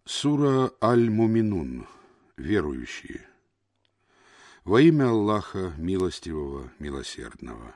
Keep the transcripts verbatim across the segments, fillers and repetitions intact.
Сура Аль-Муминун. Верующие. Во имя Аллаха, милостивого, милосердного.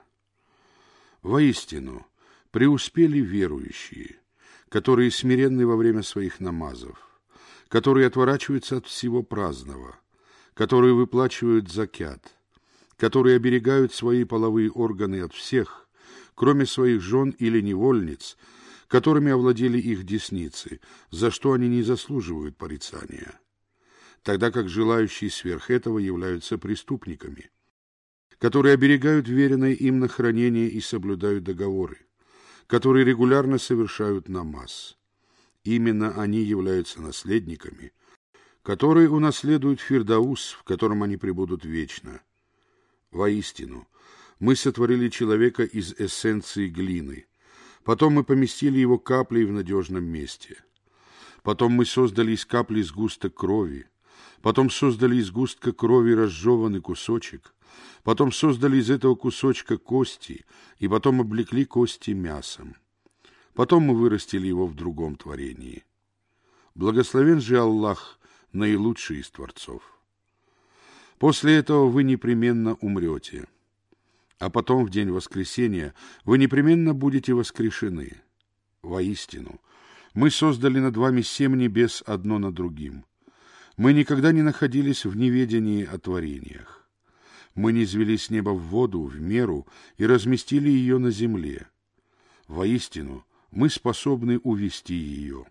Воистину, преуспели верующие, которые смиренны во время своих намазов, которые отворачиваются от всего праздного, которые выплачивают закят, которые оберегают свои половые органы от всех, кроме своих жен или невольниц, которыми овладели их десницы, за что они не заслуживают порицания, тогда как желающие сверх этого являются преступниками, которые оберегают веренное им на хранение и соблюдают договоры, которые регулярно совершают намаз. Именно они являются наследниками, которые унаследуют Фирдаус, в котором они пребудут вечно. Воистину, мы сотворили человека из эссенции глины, потом мы поместили его каплей в надежном месте. Потом мы создали из капли сгусток крови. Потом создали из сгустка крови разжеванный кусочек. Потом создали из этого кусочка кости, и потом облекли кости мясом. Потом мы вырастили его в другом творении. Благословен же Аллах, наилучший из творцов. После этого вы непременно умрете. А потом, в день воскресения, вы непременно будете воскрешены. Воистину, мы создали над вами семь небес одно над другим. Мы никогда не находились в неведении о творениях. Мы низвели с неба в воду, в меру, и разместили ее на земле. Воистину, мы способны увести ее.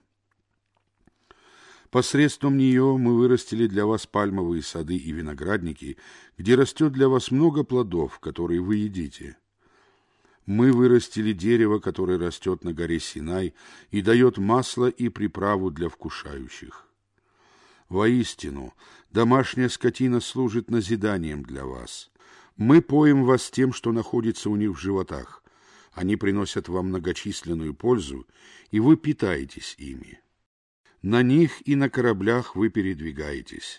Посредством нее мы вырастили для вас пальмовые сады и виноградники, где растет для вас много плодов, которые вы едите. Мы вырастили дерево, которое растет на горе Синай и дает масло и приправу для вкушающих. Воистину, домашняя скотина служит назиданием для вас. Мы поим вас тем, что находится у них в животах. Они приносят вам многочисленную пользу, и вы питаетесь ими. На них и на кораблях вы передвигаетесь.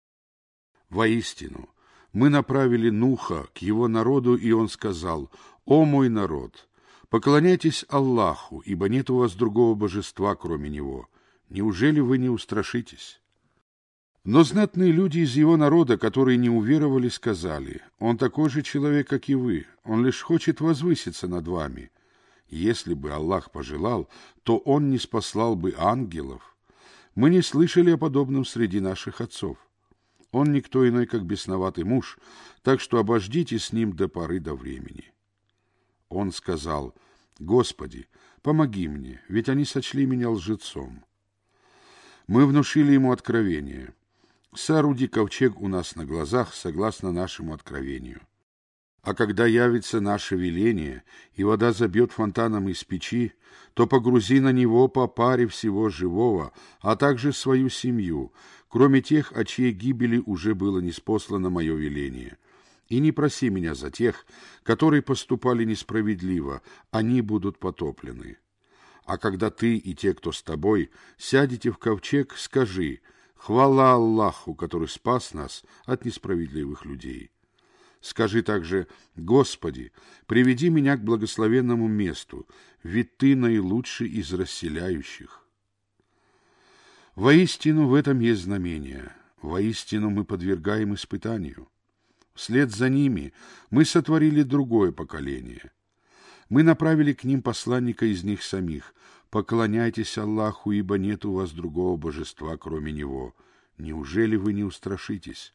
Воистину, мы направили Нуха к его народу, и он сказал: «О мой народ, поклоняйтесь Аллаху, ибо нет у вас другого божества, кроме Него. Неужели вы не устрашитесь?» Но знатные люди из его народа, которые не уверовали, сказали: «Он такой же человек, как и вы, он лишь хочет возвыситься над вами. Если бы Аллах пожелал, то он не спаслал бы ангелов. Мы не слышали о подобном среди наших отцов. Он никто иной, как бесноватый муж, так что обождите с ним до поры до времени». Он сказал: «Господи, помоги мне, ведь они сочли меня лжецом». Мы внушили ему откровение: «Сооруди ковчег у нас на глазах, согласно нашему откровению. А когда явится наше веление, и вода забьет фонтаном из печи, то погрузи на него по паре всего живого, а также свою семью, кроме тех, о чьей гибели уже было ниспослано мое веление. И не проси меня за тех, которые поступали несправедливо, они будут потоплены. А когда ты и те, кто с тобой, сядете в ковчег, скажи: хвала Аллаху, который спас нас от несправедливых людей. Скажи также: Господи, приведи меня к благословенному месту, ведь Ты наилучший из расселяющих. Воистину в этом есть знамение, воистину мы подвергаем испытанию. Вслед за ними мы сотворили другое поколение. Мы направили к ним посланника из них самих: поклоняйтесь Аллаху, ибо нет у вас другого божества, кроме Него. Неужели вы не устрашитесь?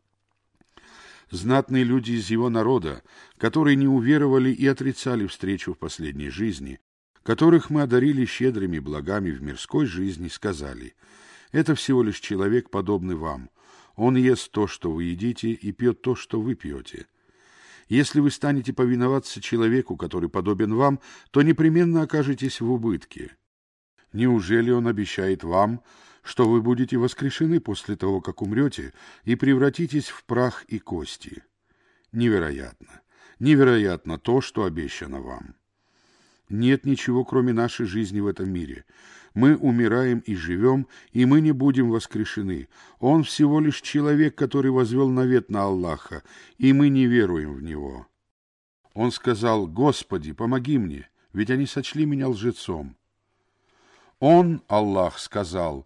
Знатные люди из его народа, которые не уверовали и отрицали встречу в последней жизни, которых мы одарили щедрыми благами в мирской жизни, сказали: это всего лишь человек, подобный вам. Он ест то, что вы едите, и пьет то, что вы пьете. Если вы станете повиноваться человеку, который подобен вам, то непременно окажетесь в убытке. Неужели он обещает вам, что вы будете воскрешены после того, как умрете, и превратитесь в прах и кости? Невероятно, невероятно то, что обещано вам. Нет ничего, кроме нашей жизни в этом мире. Мы умираем и живем, и мы не будем воскрешены. Он всего лишь человек, который возвел навет на Аллаха, и мы не веруем в Него. Он сказал: «Господи, помоги мне, ведь они сочли меня лжецом». Он, Аллах, сказал: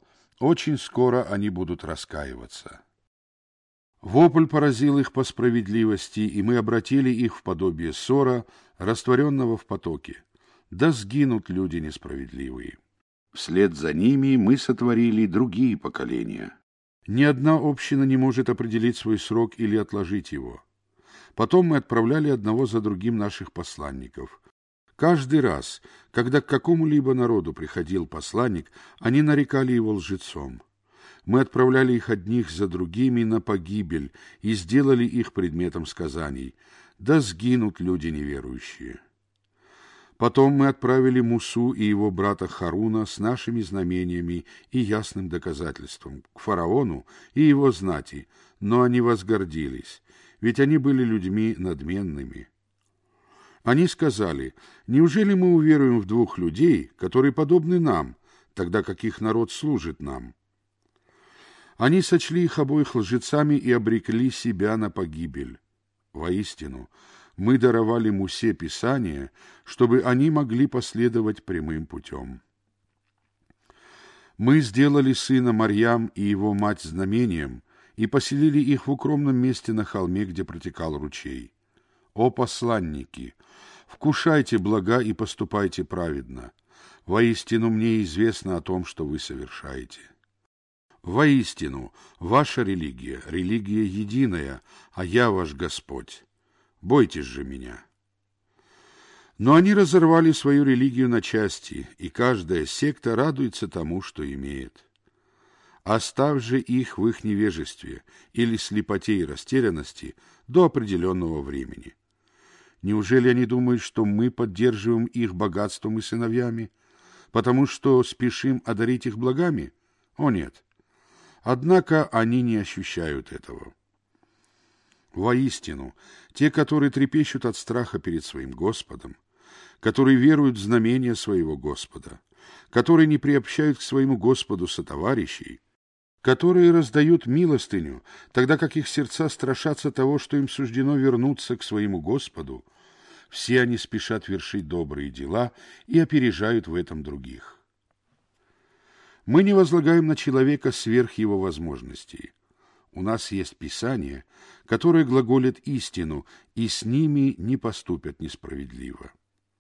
Очень скоро они будут раскаиваться. Вопль поразил их по справедливости, и мы обратили их в подобие ссора, растворенного в потоке. Да сгинут люди несправедливые. Вслед за ними мы сотворили другие поколения. Ни одна община не может определить свой срок или отложить его. Потом мы отправляли одного за другим наших посланников. Каждый раз, когда к какому-либо народу приходил посланник, они нарекали его лжецом. Мы отправляли их одних за другими на погибель и сделали их предметом сказаний. Да сгинут люди неверующие. Потом мы отправили Мусу и его брата Харуна с нашими знамениями и ясным доказательством к фараону и его знати, но они возгордились, ведь они были людьми надменными. Они сказали: «Неужели мы уверуем в двух людей, которые подобны нам, тогда как их народ служит нам?» Они сочли их обоих лжецами и обрекли себя на погибель. Воистину, мы даровали Мусе Писание, чтобы они могли последовать прямым путем. Мы сделали сына Марьям и его мать знамением и поселили их в укромном месте на холме, где протекал ручей. О посланники, вкушайте блага и поступайте праведно. Воистину мне известно о том, что вы совершаете. Воистину, ваша религия — религия единая, а я ваш Господь. Бойтесь же меня». Но они разорвали свою религию на части, и каждая секта радуется тому, что имеет. Оставь же их в их невежестве или слепоте и растерянности до определенного времени. Неужели они думают, что мы поддерживаем их богатством и сыновьями, потому что спешим одарить их благами? О нет! Однако они не ощущают этого. Воистину, те, которые трепещут от страха перед своим Господом, которые веруют в знамения своего Господа, которые не приобщают к своему Господу сотоварищей, которые раздают милостыню, тогда как их сердца страшатся того, что им суждено вернуться к своему Господу, все они спешат вершить добрые дела и опережают в этом других. Мы не возлагаем на человека сверх его возможностей. У нас есть Писание, которое глаголит истину, и с ними не поступят несправедливо.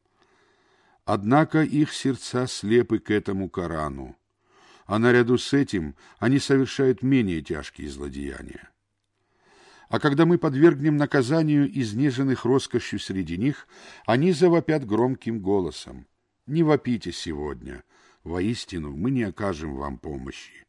Однако их сердца слепы к этому Корану, а наряду с этим они совершают менее тяжкие злодеяния. А когда мы подвергнем наказанию изнеженных роскошью среди них, они завопят громким голосом: «Не вопите сегодня, воистину мы не окажем вам помощи».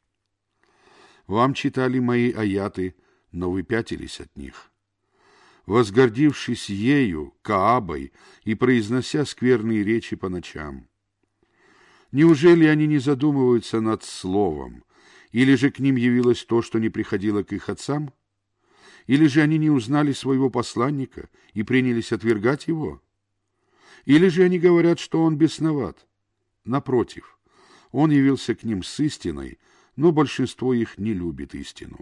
Вам читали мои аяты, но вы пятились от них. Возгордившись ею, Каабой, и произнося скверные речи по ночам. Неужели они не задумываются над словом, или же к ним явилось то, что не приходило к их отцам? Или же они не узнали своего посланника и принялись отвергать его? Или же они говорят, что он бесноват? Напротив, он явился к ним с истиной, но большинство их не любит истину.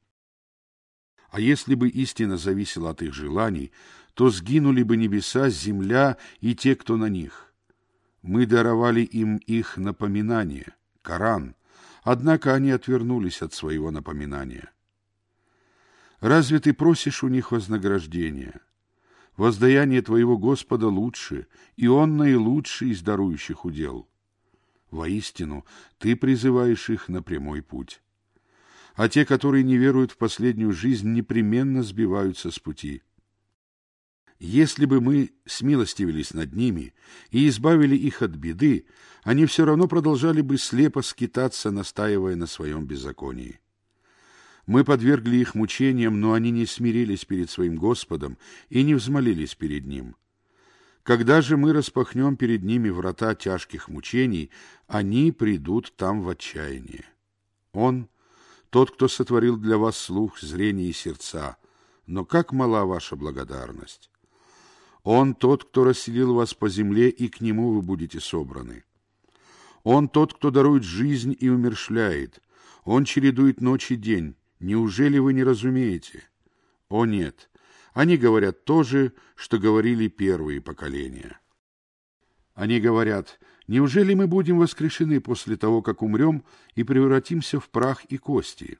А если бы истина зависела от их желаний, то сгинули бы небеса, земля и те, кто на них. Мы даровали им их напоминание, Коран, однако они отвернулись от своего напоминания. Разве ты просишь у них вознаграждения? Воздаяние твоего Господа лучше, и Он наилучший из дарующих удел. Воистину, ты призываешь их на прямой путь. А те, которые не веруют в последнюю жизнь, непременно сбиваются с пути. Если бы мы смилостивились над ними и избавили их от беды, они все равно продолжали бы слепо скитаться, настаивая на своем беззаконии. Мы подвергли их мучениям, но они не смирились перед своим Господом и не взмолились перед Ним. Когда же мы распахнем перед ними врата тяжких мучений, они придут там в отчаяние. Он — тот, кто сотворил для вас слух, зрение и сердца, но как мала ваша благодарность! Он тот, кто расселил вас по земле, и к Нему вы будете собраны. Он тот, кто дарует жизнь и умерщвляет. Он чередует ночь и день. Неужели вы не разумеете? О нет! Они говорят то же, что говорили первые поколения. Они говорят: Неужели мы будем воскрешены после того, как умрем, и превратимся в прах и кости?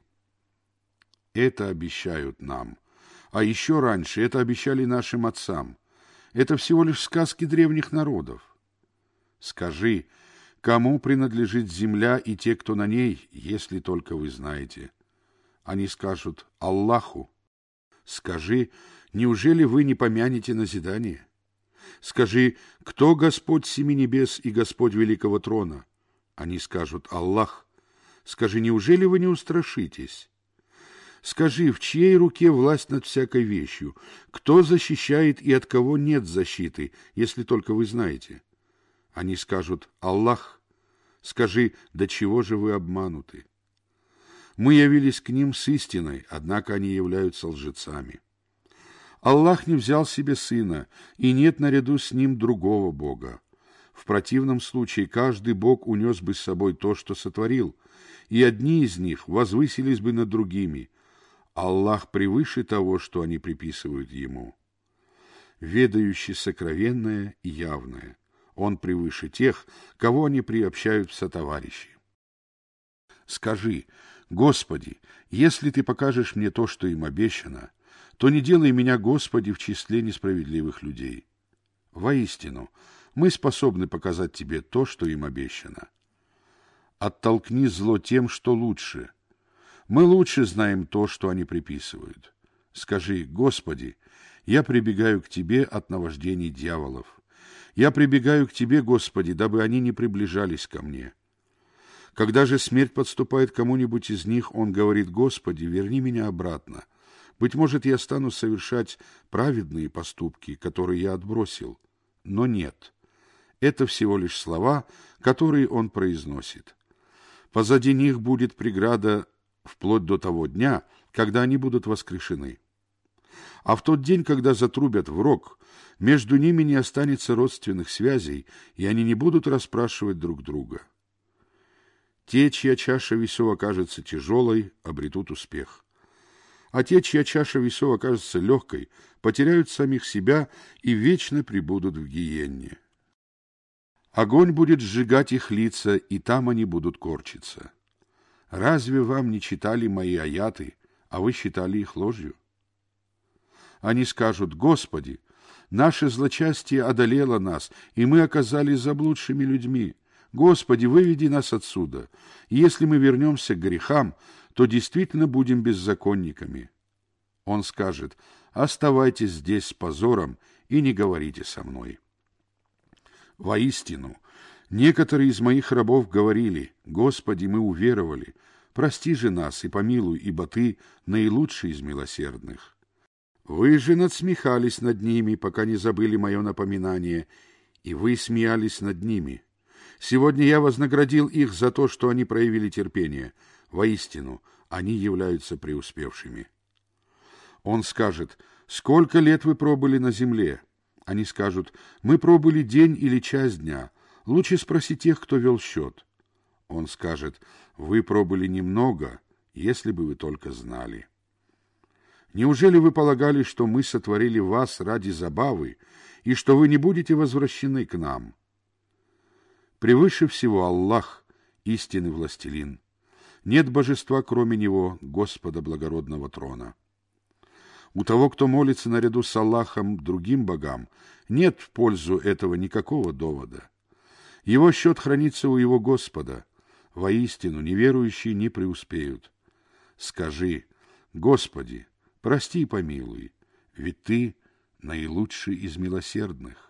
Это обещают нам. А еще раньше это обещали нашим отцам. Это всего лишь сказки древних народов. Скажи, кому принадлежит земля и те, кто на ней, если только вы знаете? Они скажут: Аллаху. Скажи, неужели вы не помянете назидание? Скажи, кто Господь семи небес и Господь великого трона? Они скажут: Аллах. Скажи, неужели вы не устрашитесь? Скажи, в чьей руке власть над всякой вещью? Кто защищает и от кого нет защиты, если только вы знаете? Они скажут: Аллах. Скажи, до чего же вы обмануты? Мы явились к ним с истиной, однако они являются лжецами. Аллах не взял себе сына, и нет наряду с ним другого Бога. В противном случае каждый Бог унес бы с собой то, что сотворил, и одни из них возвысились бы над другими. Аллах превыше того, что они приписывают Ему. Ведающий сокровенное и явное. Он превыше тех, кого они приобщают в сотоварищи. Скажи: Господи, если Ты покажешь мне то, что им обещано, то не делай меня, Господи, в числе несправедливых людей. Воистину, мы способны показать Тебе то, что им обещано. Оттолкни зло тем, что лучше. Мы лучше знаем то, что они приписывают. Скажи: Господи, я прибегаю к Тебе от наваждений дьяволов. Я прибегаю к Тебе, Господи, дабы они не приближались ко мне. Когда же смерть подступает к кому-нибудь из них, он говорит: Господи, верни меня обратно. Быть может, я стану совершать праведные поступки, которые я отбросил. Но нет. Это всего лишь слова, которые он произносит. Позади них будет преграда вплоть до того дня, когда они будут воскрешены. А в тот день, когда затрубят в рог, между ними не останется родственных связей, и они не будут расспрашивать друг друга. Те, чья чаша весов окажется тяжелой, обретут успех. А те, чья чаша весов окажется легкой, потеряют самих себя и вечно пребудут в гиенне. Огонь будет сжигать их лица, и там они будут корчиться. Разве вам не читали мои аяты, а вы считали их ложью? Они скажут: Господи, наше злочастие одолело нас, и мы оказались заблудшими людьми. Господи, выведи нас отсюда. И если мы вернемся к грехам, то действительно будем беззаконниками. Он скажет: оставайтесь здесь с позором и не говорите со мной. Воистину, некоторые из моих рабов говорили: Господи, мы уверовали, прости же нас и помилуй, ибо Ты наилучший из милосердных. Вы же надсмехались над ними, пока не забыли мое напоминание, и вы смеялись над ними. Сегодня я вознаградил их за то, что они проявили терпение. Воистину, они являются преуспевшими. Он скажет: сколько лет вы пробыли на земле? Они скажут: мы пробыли день или час дня. Лучше спроси тех, кто вел счет. Он скажет: вы пробыли немного, если бы вы только знали. Неужели вы полагали, что мы сотворили вас ради забавы, и что вы не будете возвращены к нам? Превыше всего Аллах, истинный властелин. Нет божества, кроме Него, Господа благородного трона. У того, кто молится наряду с Аллахом другим богам, нет в пользу этого никакого довода. Его счет хранится у его Господа. Воистину, неверующие не преуспеют. Скажи: Господи, прости и помилуй, ведь Ты наилучший из милосердных.